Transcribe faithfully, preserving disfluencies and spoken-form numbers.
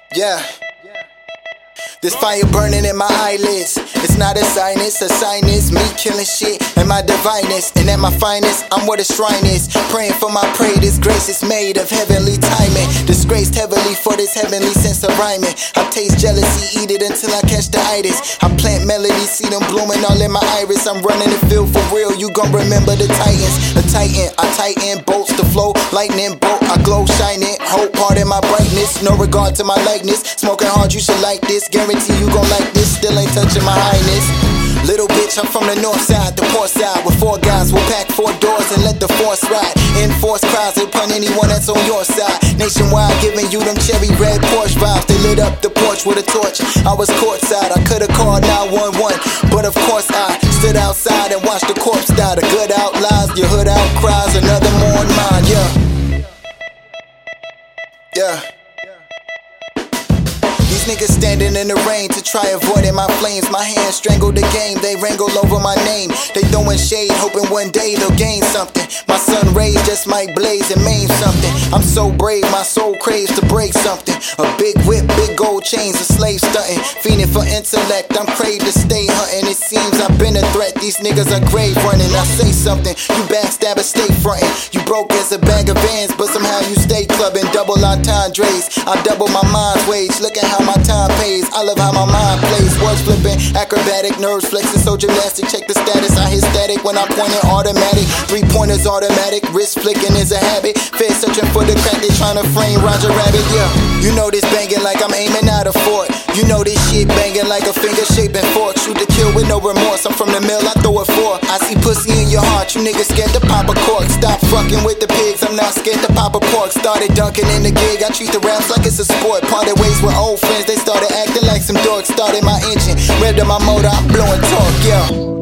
Yeah. This fire burning in my eyelids. It's not a sinus, a sinus. Me killing shit and my divineness. And at my finest, I'm where the shrine is. Praying for my prey, this grace is made of heavenly timing. Disgraced heavily for this heavenly sense of rhyming. I taste jealousy, eat it until I catch the itis. I plant melodies, see them blooming all in my iris. I'm running the field for real, you gon' remember the titans. The titan, I tighten, bolts the flow. Lightning bolt, I glow, shining. Hope part in my brightness, no regard to my likeness. Smoking hard, you should like this. Guarantee you gon' like this, still ain't touching my highness. Little bitch, I'm from the north side, the port side. With four guys, we'll pack four doors and let the force ride. Enforce crowds upon anyone that's on your side. Nationwide, giving you them cherry red Porsche vibes. They lit up the porch with a torch. I was courtside, I could've called nine one one, but of course I stood outside and watched the corpse die. The good outlies, your hood outcries, another more in mine, yeah. Yeah. These niggas standing in the rain to try avoiding my flames. My hands strangle the game, they wrangle over my name. They throwing shade, hoping one day they'll gain something. My sun rays just might blaze and maim something. I'm so brave, my soul craves to break something. A big whip, big gold chains, a slave stunting. Fiending for intellect, I'm craved to stay hunting. It seems I've been a threat, these niggas are grave running. I say something, you backstabber, stay frontin'. You broke as a bag of vans, but somehow you stay clubbing. Double entendres, I double my mind's wage. Look at how my time pays, I love how my mind plays. Words flipping, acrobatic, nerves flexing, so gymnastic. Check the status, I hit static when I point it automatic. Three pointers automatic, wrist flicking is a habit. Fed searching for the crack, they tryna frame Roger Rabbit, yeah. You know this banging like I'm aiming at a fort. You know this shit banging like a finger shaping fork. Shoot to kill with no remorse, I'm from the mill, I throw it for. I see pussy in your heart, you niggas scared to pop a cork. Stop fucking with the pigs, I'm not scared to pop a pork. Started dunking in the gig, I treat the raps like it's a sport. Parted ways with old friends, they started acting like some dorks. Started my engine, revved up my motor, I'm blowing torque, yeah.